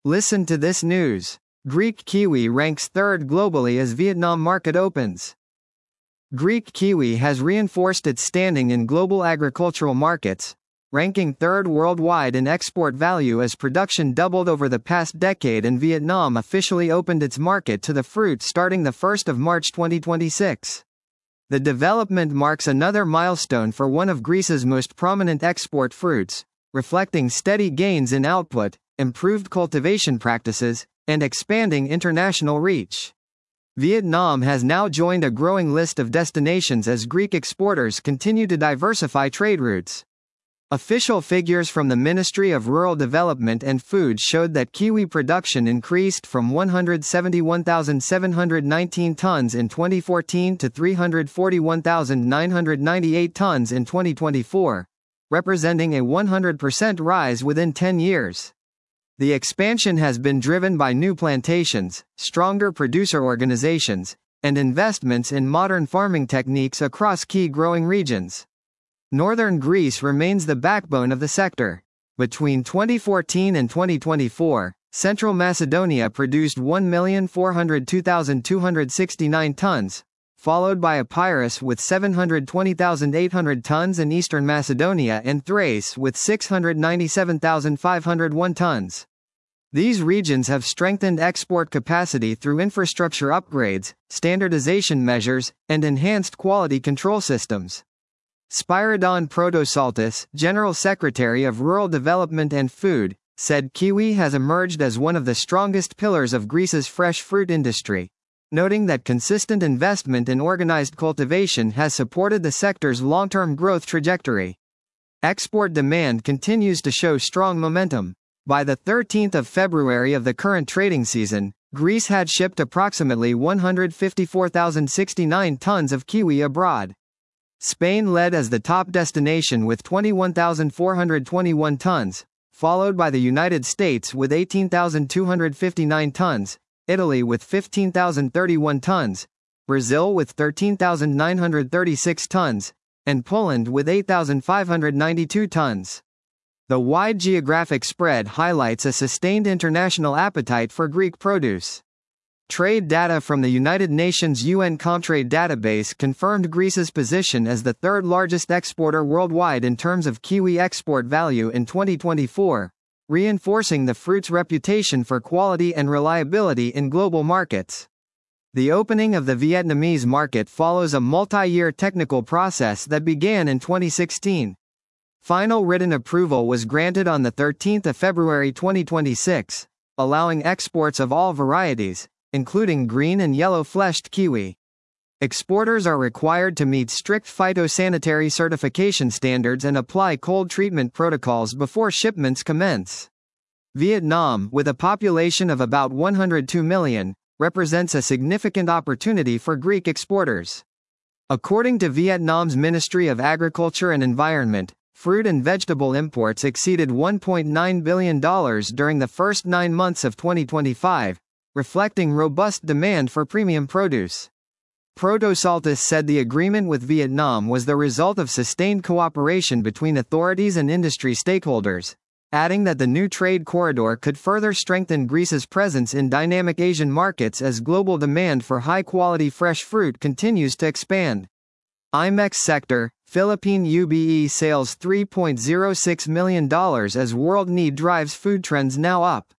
Listen to this news. Greek kiwi ranks third globally as Vietnam market opens. Greek kiwi has reinforced its standing in global agricultural markets, ranking third worldwide in export value as production doubled over the past decade and Vietnam officially opened its market to the fruit starting the 1st of March 2026. The development marks another milestone for one of Greece's most prominent export fruits, reflecting steady gains in output, improved cultivation practices, and expanding international reach. Vietnam has now joined a growing list of destinations as Greek exporters continue to diversify trade routes. Official figures from the Ministry of Rural Development and Food showed that kiwi production increased from 171,719 tons in 2014 to 341,998 tons in 2024, representing a 100% rise within 10 years. The expansion has been driven by new plantations, stronger producer organizations, and investments in modern farming techniques across key growing regions. Northern Greece remains the backbone of the sector. Between 2014 and 2024, Central Macedonia produced 1,402,269 tons, followed by Epirus with 720,800 tons and Eastern Macedonia and Thrace with 697,501 tons. These regions have strengthened export capacity through infrastructure upgrades, standardization measures, and enhanced quality control systems. Spyridon Protosaltis, General Secretary of Rural Development and Food, said kiwi has emerged as one of the strongest pillars of Greece's fresh fruit industry, noting that consistent investment in organized cultivation has supported the sector's long-term growth trajectory. Export demand continues to show strong momentum. By the 13th of February of the current trading season, Greece had shipped approximately 154,069 tons of kiwi abroad. Spain led as the top destination with 21,421 tons, followed by the United States with 18,259 tons, Italy with 15,031 tons, Brazil with 13,936 tons, and Poland with 8,592 tons. The wide geographic spread highlights a sustained international appetite for Greek produce. Trade data from the United Nations UN Comtrade database confirmed Greece's position as the third largest exporter worldwide in terms of kiwi export value in 2024, reinforcing the fruit's reputation for quality and reliability in global markets. The opening of the Vietnamese market follows a multi-year technical process that began in 2016. Final written approval was granted on the 13th of February 2026, allowing exports of all varieties, including green and yellow-fleshed kiwi. Exporters are required to meet strict phytosanitary certification standards and apply cold treatment protocols before shipments commence. Vietnam, with a population of about 102 million, represents a significant opportunity for Greek exporters. According to Vietnam's Ministry of Agriculture and Environment, fruit and vegetable imports exceeded $1.9 billion during the first 9 months of 2025, reflecting robust demand for premium produce. Protosaltis said the agreement with Vietnam was the result of sustained cooperation between authorities and industry stakeholders, adding that the new trade corridor could further strengthen Greece's presence in dynamic Asian markets as global demand for high-quality fresh fruit continues to expand. IMEX sector, Philippine UBE sales $3.06 million as world need drives food trends now up.